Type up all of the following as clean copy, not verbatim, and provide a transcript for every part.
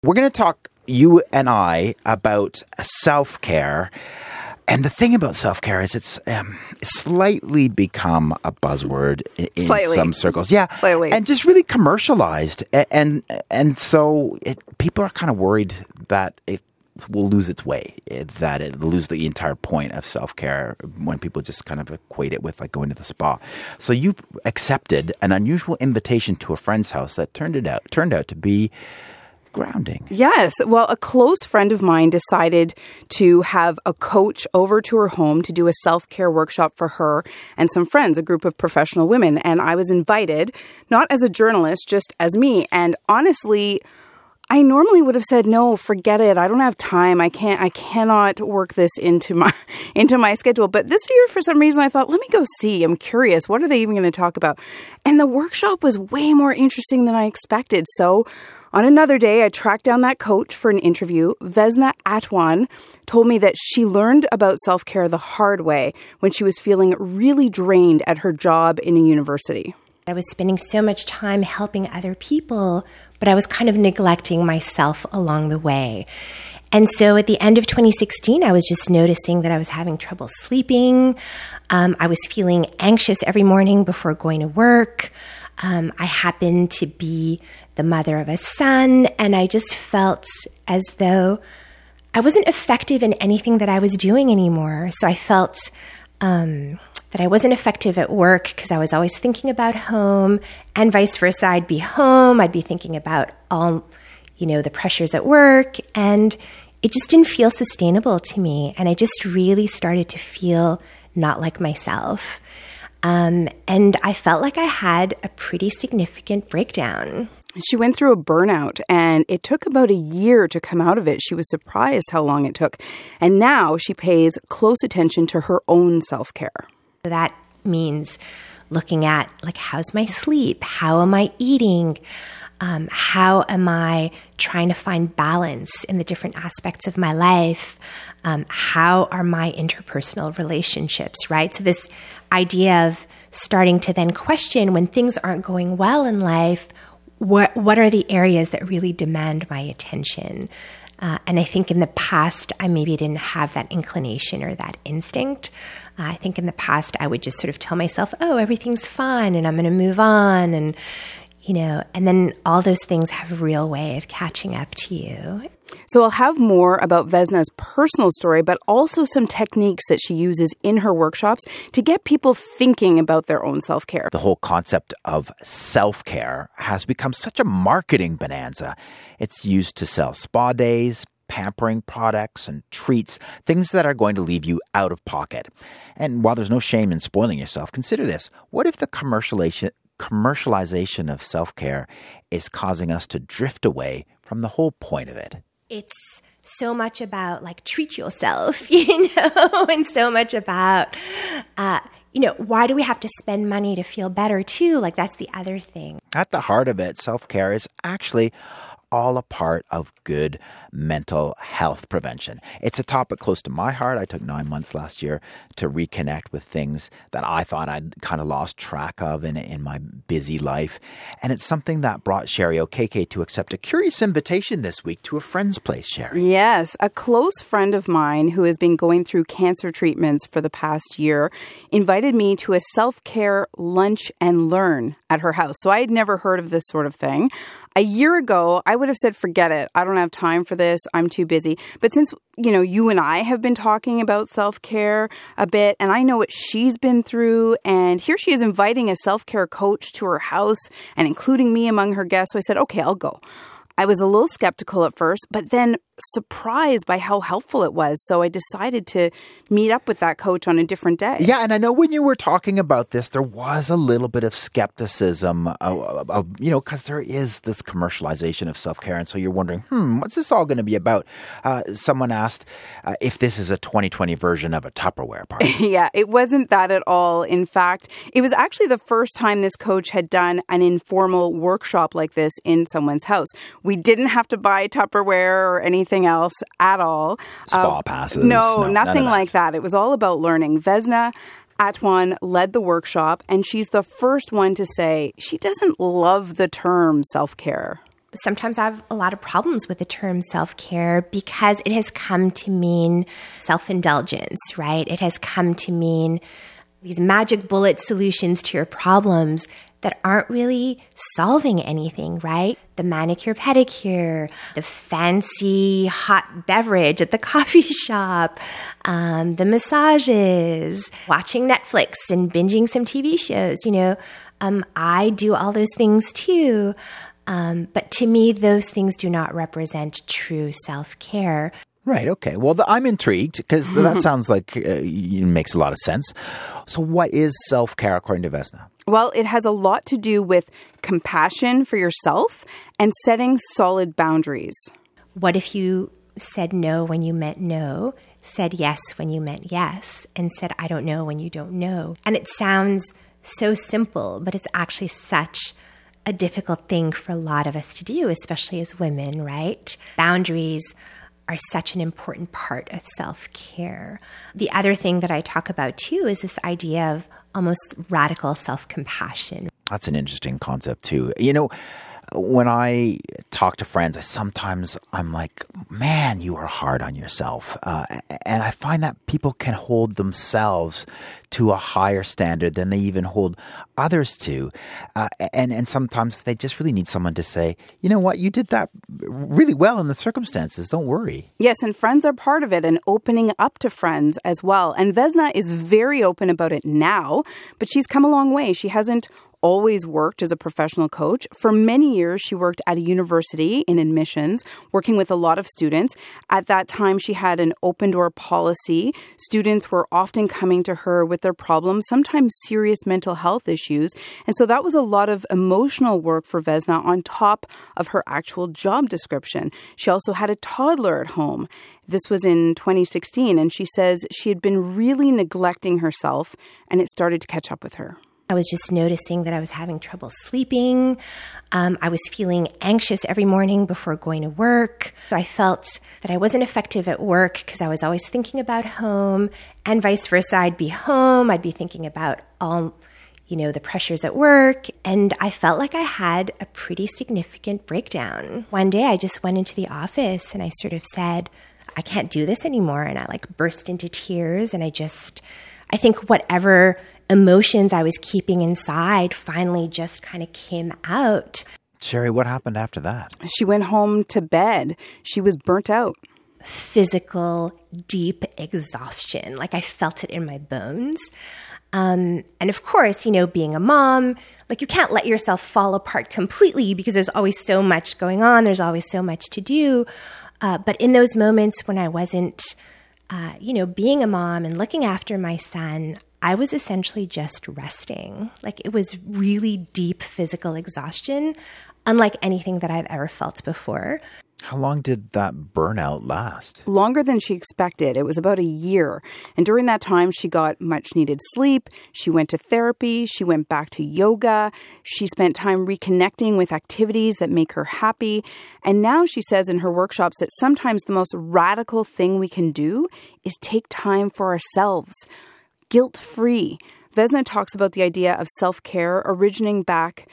We're going to talk, you and I, about self-care. And the thing about self-care is it's slightly become a buzzword in some circles. Yeah, slightly. And just really commercialized. And so people are kind of worried that it will lose its way, that it will lose the entire point of self-care when people just kind of equate it with like going to the spa. So you accepted an unusual invitation to a friend's house that turned out to be grounding. Yes. Well, a close friend of mine decided to have a coach over to her home to do a self-care workshop for her and some friends, a group of professional women. And I was invited, not as a journalist, just as me. And honestly, I normally would have said, no, forget it. I don't have time. I cannot work this into my schedule. But this year, for some reason, I thought, let me go see. I'm curious. What are they even going to talk about? And the workshop was way more interesting than I expected. So on another day, I tracked down that coach for an interview. Vesna Atwan told me that she learned about self-care the hard way when she was feeling really drained at her job in a university. I was spending so much time helping other people, but I was kind of neglecting myself along the way. And so at the end of 2016, I was just noticing that I was having trouble sleeping. I was feeling anxious every morning before going to work. I happened to be the mother of a son, and I just felt as though I wasn't effective in anything that I was doing anymore. So I felt that I wasn't effective at work because I was always thinking about home, and vice versa. I'd be home, I'd be thinking about all, the pressures at work, and it just didn't feel sustainable to me. And I just really started to feel not like myself. And I felt like I had a pretty significant breakdown. She went through a burnout, and it took about a year to come out of it. She was surprised how long it took. And now she pays close attention to her own self-care. That means looking at, how's my sleep? How am I eating? How am I trying to find balance in the different aspects of my life? How are my interpersonal relationships, right? So this idea of starting to then question when things aren't going well in life, what are the areas that really demand my attention? And I think in the past, I maybe didn't have that inclination or that instinct. I think in the past, I would just sort of tell myself, oh, everything's fine and I'm going to move on. And, and then all those things have a real way of catching up to you. So I'll have more about Vesna's personal story, but also some techniques that she uses in her workshops to get people thinking about their own self-care. The whole concept of self-care has become such a marketing bonanza. It's used to sell spa days, pampering products and treats, things that are going to leave you out of pocket. And while there's no shame in spoiling yourself, consider this. What if the commercialization of self-care is causing us to drift away from the whole point of it? It's so much about treat yourself, and so much about, why do we have to spend money to feel better too? That's the other thing. At the heart of it, self-care is actually all a part of good mental health prevention. It's a topic close to my heart. I took 9 months last year to reconnect with things that I thought I'd kind of lost track of in my busy life. And it's something that brought Sherry O'Keke to accept a curious invitation this week to a friend's place, Sherry. Yes, a close friend of mine who has been going through cancer treatments for the past year invited me to a self-care lunch and learn at her house. So I had never heard of this sort of thing. A year ago, I would have said, forget it. I don't have time for this. I'm too busy. But since, you and I have been talking about self-care a bit, and I know what she's been through, and here she is inviting a self-care coach to her house and including me among her guests. So I said, okay, I'll go. I was a little skeptical at first, but then surprised by how helpful it was. So I decided to meet up with that coach on a different day. Yeah, and I know when you were talking about this, there was a little bit of skepticism, because there is this commercialization of self-care. And so you're wondering, what's this all going to be about? Someone asked if this is a 2020 version of a Tupperware party. Yeah, it wasn't that at all. In fact, it was actually the first time this coach had done an informal workshop like this in someone's house. We didn't have to buy Tupperware or anything else at all. Spa passes. No, nothing like that. It was all about learning. Vesna Atwan led the workshop, and she's the first one to say she doesn't love the term self-care. sometimes I have a lot of problems with the term self-care because it has come to mean self-indulgence, right? It has come to mean these magic bullet solutions to your problems that aren't really solving anything, right? The manicure, pedicure, the fancy hot beverage at the coffee shop, the massages, watching Netflix and binging some TV shows, I do all those things too. But to me, those things do not represent true self-care. Right. Okay. Well, I'm intrigued because that sounds like it makes a lot of sense. So what is self-care according to Vesna? Well, it has a lot to do with compassion for yourself and setting solid boundaries. What if you said no when you meant no, said yes when you meant yes, and said I don't know when you don't know? And it sounds so simple, but it's actually such a difficult thing for a lot of us to do, especially as women, right? Boundaries are such an important part of self-care. The other thing that I talk about too is this idea of almost radical self-compassion. That's an interesting concept too. When I talk to friends, I'm like, man, you are hard on yourself. And I find that people can hold themselves to a higher standard than they even hold others to. And sometimes they just really need someone to say, you know what, you did that really well in the circumstances. Don't worry. Yes, and friends are part of it and opening up to friends as well. And Vesna is very open about it now, but she's come a long way. She hasn't always worked as a professional coach. For many years, she worked at a university in admissions, working with a lot of students. At that time, she had an open door policy. Students were often coming to her with their problems, sometimes serious mental health issues. And so that was a lot of emotional work for Vesna on top of her actual job description. She also had a toddler at home. This was in 2016, and she says she had been really neglecting herself, and it started to catch up with her. I was just noticing that I was having trouble sleeping. I was feeling anxious every morning before going to work. So I felt that I wasn't effective at work because I was always thinking about home, and vice versa. I'd be home. I'd be thinking about all, the pressures at work. And I felt like I had a pretty significant breakdown. One day I just went into the office and I sort of said, I can't do this anymore. And I burst into tears. And I think whatever emotions I was keeping inside finally just kind of came out. Sherry, what happened after that? She went home to bed. She was burnt out. Physical, deep exhaustion. I felt it in my bones. And of course, being a mom, you can't let yourself fall apart completely because there's always so much going on. There's always so much to do. But in those moments when I wasn't, being a mom and looking after my son, I was essentially just resting. It was really deep physical exhaustion, unlike anything that I've ever felt before. How long did that burnout last? Longer than she expected. It was about a year. And during that time, she got much needed sleep. She went to therapy. She went back to yoga. She spent time reconnecting with activities that make her happy. And now she says in her workshops that sometimes the most radical thing we can do is take time for ourselves. Guilt-free. Vesna talks about the idea of self-care originating back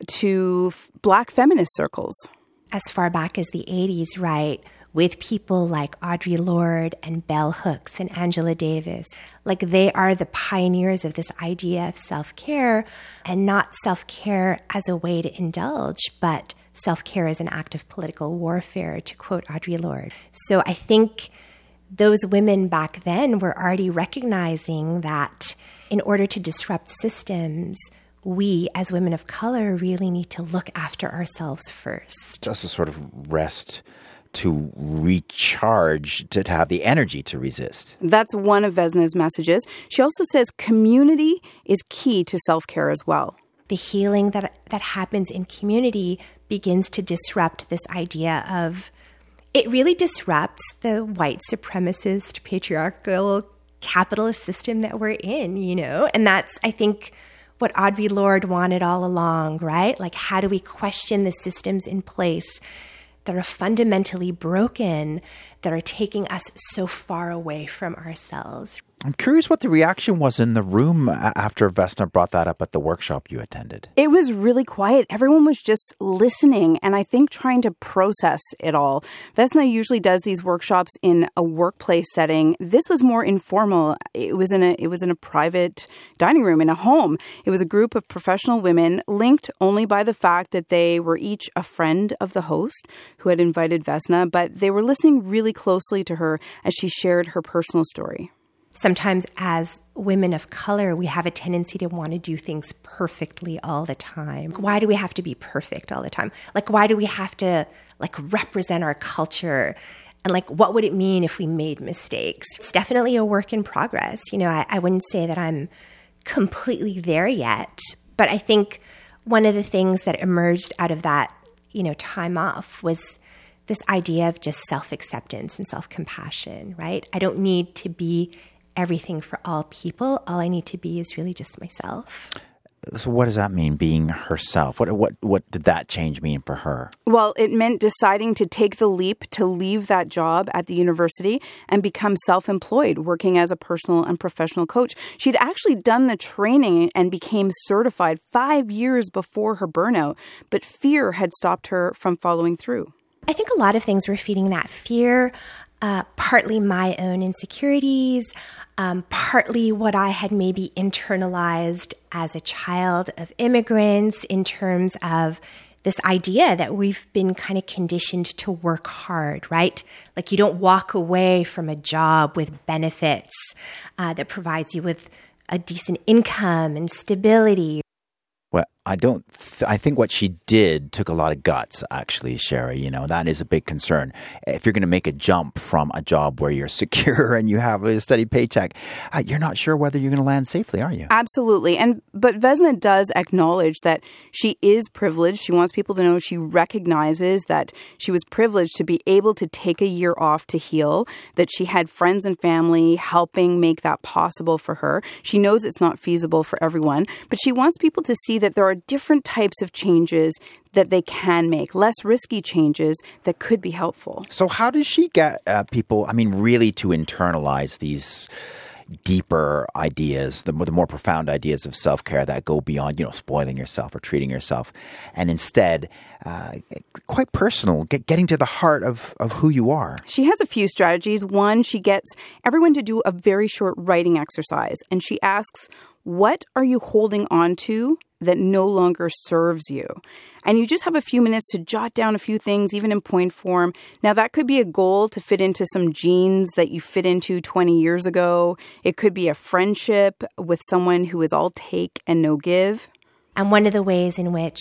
to Black feminist circles. As far back as the 80s, right, with people like Audre Lorde and Bell Hooks and Angela Davis. They are the pioneers of this idea of self-care, and not self-care as a way to indulge, but self-care as an act of political warfare, to quote Audre Lorde. So I think those women back then were already recognizing that in order to disrupt systems, we as women of color really need to look after ourselves first. Just a sort of rest to recharge, to have the energy to resist. That's one of Vesna's messages. She also says community is key to self-care as well. The healing that happens in community begins to disrupt this idea of, it really disrupts the white supremacist, patriarchal, capitalist system that we're in, And that's, I think, what Audre Lorde wanted all along, right? How do we question the systems in place that are fundamentally broken, that are taking us so far away from ourselves? I'm curious what the reaction was in the room after Vesna brought that up at the workshop you attended. It was really quiet. Everyone was just listening and I think trying to process it all. Vesna usually does these workshops in a workplace setting. This was more informal. It was in a private dining room in a home. It was a group of professional women linked only by the fact that they were each a friend of the host who had invited Vesna, but they were listening really closely to her as she shared her personal story. Sometimes as women of color, we have a tendency to want to do things perfectly all the time. Why do we have to be perfect all the time? Like, why do we have to, represent our culture? And, what would it mean if we made mistakes? It's definitely a work in progress. I wouldn't say that I'm completely there yet. But I think one of the things that emerged out of that, time off was this idea of just self-acceptance and self-compassion, right? I don't need to be everything for all people. All I need to be is really just myself. So what does that mean, being herself? What did that change mean for her? Well, it meant deciding to take the leap to leave that job at the university and become self-employed, working as a personal and professional coach. She'd actually done the training and became certified 5 years before her burnout, but fear had stopped her from following through. I think a lot of things were feeding that fear, partly my own insecurities, partly what I had maybe internalized as a child of immigrants in terms of this idea that we've been kind of conditioned to work hard, right? Like you don't walk away from a job with benefits that provides you with a decent income and stability. Well, I think what she did took a lot of guts, actually, Sherry. That is a big concern. If you're going to make a jump from a job where you're secure and you have a steady paycheck, you're not sure whether you're going to land safely, are you? Absolutely. But Vesna does acknowledge that she is privileged. She wants people to know she recognizes that she was privileged to be able to take a year off to heal, that she had friends and family helping make that possible for her. She knows it's not feasible for everyone, but she wants people to see that there are different types of changes that they can make, less risky changes that could be helpful. So how does she get people, really to internalize these deeper ideas, the more profound ideas of self-care that go beyond, spoiling yourself or treating yourself, and instead, quite personal, getting to the heart of who you are? She has a few strategies. One, she gets everyone to do a very short writing exercise, and she asks, what are you holding on to that no longer serves you? And you just have a few minutes to jot down a few things, even in point form. Now, that could be a goal to fit into some jeans that you fit into 20 years ago. It could be a friendship with someone who is all take and no give. And one of the ways in which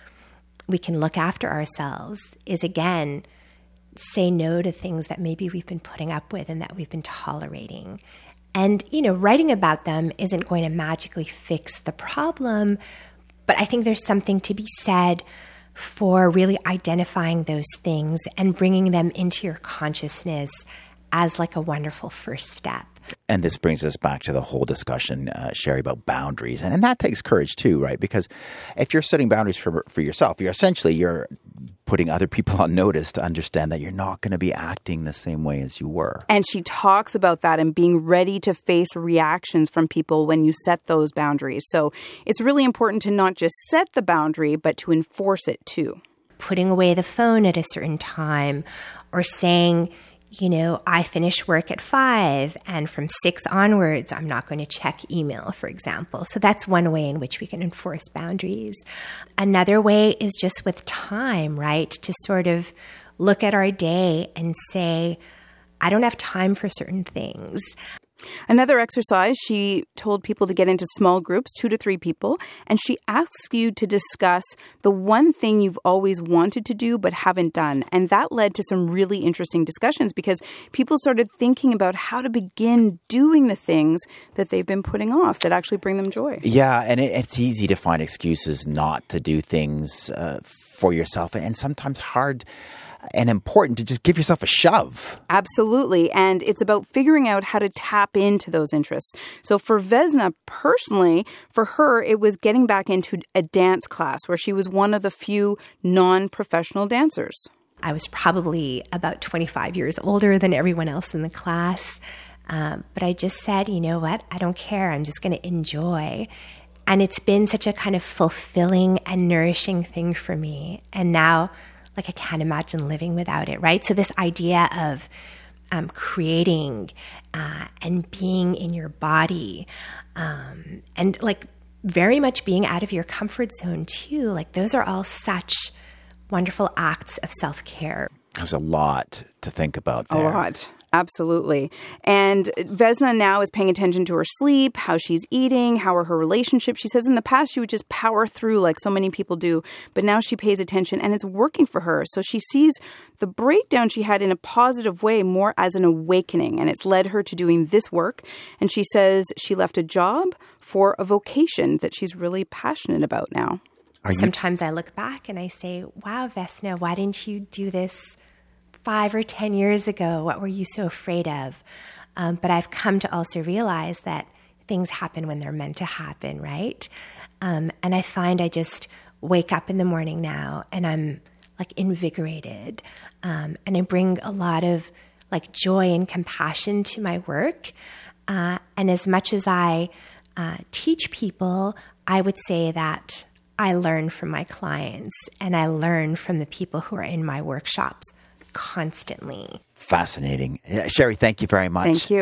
we can look after ourselves is, again, say no to things that maybe we've been putting up with and that we've been tolerating. And, writing about them isn't going to magically fix the problem, but I think there's something to be said for really identifying those things and bringing them into your consciousness as like a wonderful first step. And this brings us back to the whole discussion, Sherry, about boundaries. And that takes courage too, right? Because if you're setting boundaries for yourself, you're putting other people on notice to understand that you're not going to be acting the same way as you were. And she talks about that and being ready to face reactions from people when you set those boundaries. So it's really important to not just set the boundary, but to enforce it too. Putting away the phone at a certain time, or saying, I finish work at 5 and from 6 onwards, I'm not going to check email, for example. So that's one way in which we can enforce boundaries. Another way is just with time, right? To sort of look at our day and say, I don't have time for certain things. Another exercise, she told people to get into small groups, 2 to 3 people, and she asks you to discuss the one thing you've always wanted to do but haven't done. And that led to some really interesting discussions because people started thinking about how to begin doing the things that they've been putting off that actually bring them joy. Yeah, and it's easy to find excuses not to do things for yourself, and sometimes hard and important to just give yourself a shove. Absolutely. And it's about figuring out how to tap into those interests. So for Vesna personally, for her, it was getting back into a dance class where she was one of the few non-professional dancers. I was probably about 25 years older than everyone else in the class. But I just said, you know what? I don't care. I'm just going to enjoy. And it's been such a kind of fulfilling and nourishing thing for me. And now, like, I can't imagine living without it, right? So this idea of creating and being in your body and like very much being out of your comfort zone too, like those are all such wonderful acts of self-care. There's a lot to think about there. A lot. Absolutely. And Vesna now is paying attention to her sleep, how she's eating, how are her relationships. She says in the past she would just power through like so many people do, but now she pays attention and it's working for her. So she sees the breakdown she had in a positive way more as an awakening, and it's led her to doing this work. And she says she left a job for a vocation that she's really passionate about now. Sometimes I look back and I say, wow, Vesna, why didn't you do this 5 or 10 years ago? What were you so afraid of? But I've come to also realize that things happen when they're meant to happen, right? And I find I just wake up in the morning now and I'm like invigorated. And I bring a lot of like joy and compassion to my work. And as much as I teach people, I would say that I learn from my clients and I learn from the people who are in my workshops constantly. Fascinating. Sherry, thank you very much. Thank you.